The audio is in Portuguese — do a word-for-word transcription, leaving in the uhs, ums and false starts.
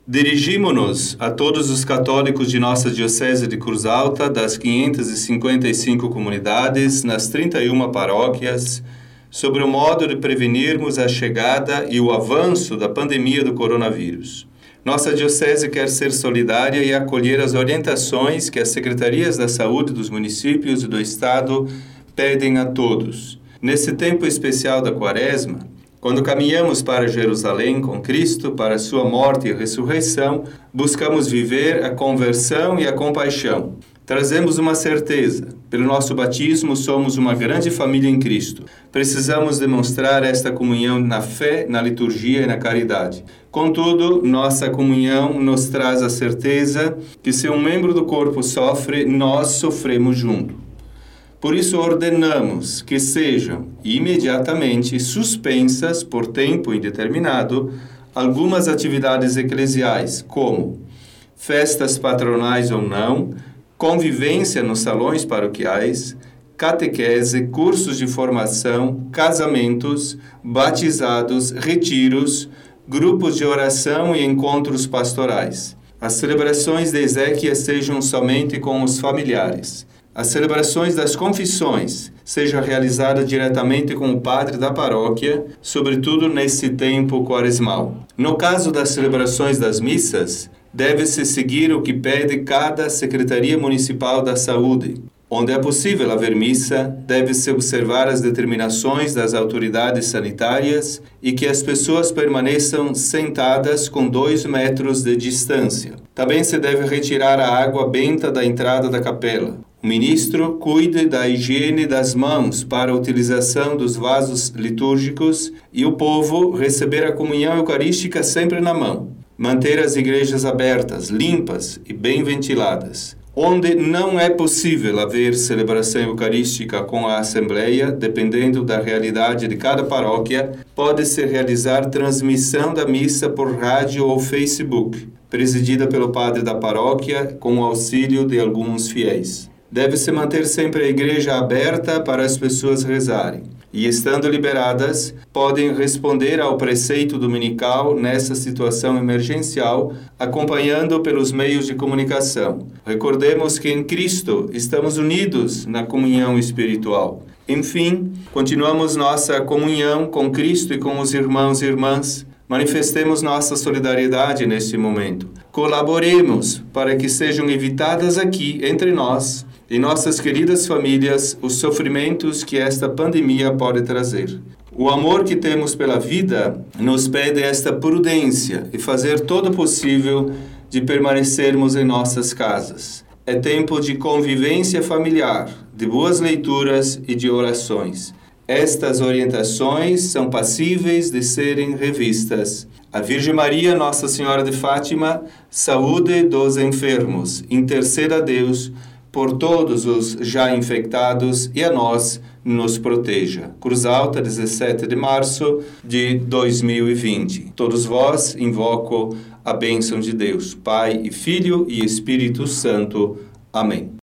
Dirigimo-nos a todos os católicos de nossa Diocese de Cruz Alta, das quinhentas e cinquenta e cinco comunidades, nas trinta e uma paróquias, sobre o modo de prevenirmos a chegada e o avanço da pandemia do coronavírus. Nossa Diocese quer ser solidária e acolher as orientações que as Secretarias da Saúde dos municípios e do Estado pedem a todos. Nesse tempo especial da Quaresma, quando caminhamos para Jerusalém com Cristo, para a sua morte e ressurreição, buscamos viver a conversão e a compaixão. Trazemos uma certeza: pelo nosso batismo somos uma grande família em Cristo. Precisamos demonstrar esta comunhão na fé, na liturgia e na caridade. Contudo, nossa comunhão nos traz a certeza que se um membro do corpo sofre, nós sofremos junto. Por isso ordenamos que sejam imediatamente suspensas por tempo indeterminado algumas atividades eclesiais, como festas patronais ou não, convivência nos salões paroquiais, catequese, cursos de formação, casamentos, batizados, retiros, grupos de oração e encontros pastorais. As celebrações de exéquias sejam somente com os familiares. As celebrações das confissões sejam realizadas diretamente com o padre da paróquia, sobretudo nesse tempo quaresmal. No caso das celebrações das missas, deve-se seguir o que pede cada Secretaria Municipal da Saúde. Onde é possível haver missa, deve-se observar as determinações das autoridades sanitárias e que as pessoas permaneçam sentadas com dois metros de distância. Também se deve retirar a água benta da entrada da capela. O ministro cuide da higiene das mãos para a utilização dos vasos litúrgicos e o povo receber a comunhão eucarística sempre na mão. Manter as igrejas abertas, limpas e bem ventiladas. Onde não é possível haver celebração eucarística com a Assembleia, dependendo da realidade de cada paróquia, pode-se realizar transmissão da missa por rádio ou Facebook, presidida pelo padre da paróquia, com o auxílio de alguns fiéis. Deve-se manter sempre a igreja aberta para as pessoas rezarem. E, estando liberadas, podem responder ao preceito dominical nessa situação emergencial, acompanhando pelos meios de comunicação. Recordemos que em Cristo estamos unidos na comunhão espiritual. Enfim, continuamos nossa comunhão com Cristo e com os irmãos e irmãs. Manifestemos nossa solidariedade neste momento. Colaboremos para que sejam evitadas aqui, entre nós, em nossas queridas famílias, os sofrimentos que esta pandemia pode trazer. O amor que temos pela vida nos pede esta prudência e fazer todo o possível de permanecermos em nossas casas. É tempo de convivência familiar, de boas leituras e de orações. Estas orientações são passíveis de serem revistas. A Virgem Maria, Nossa Senhora de Fátima, saúde dos enfermos, interceda a Deus por todos os já infectados e a nós nos proteja. Cruz Alta, dezessete de março de dois mil e vinte. Todos vós invoco a bênção de Deus, Pai e Filho e Espírito Santo. Amém.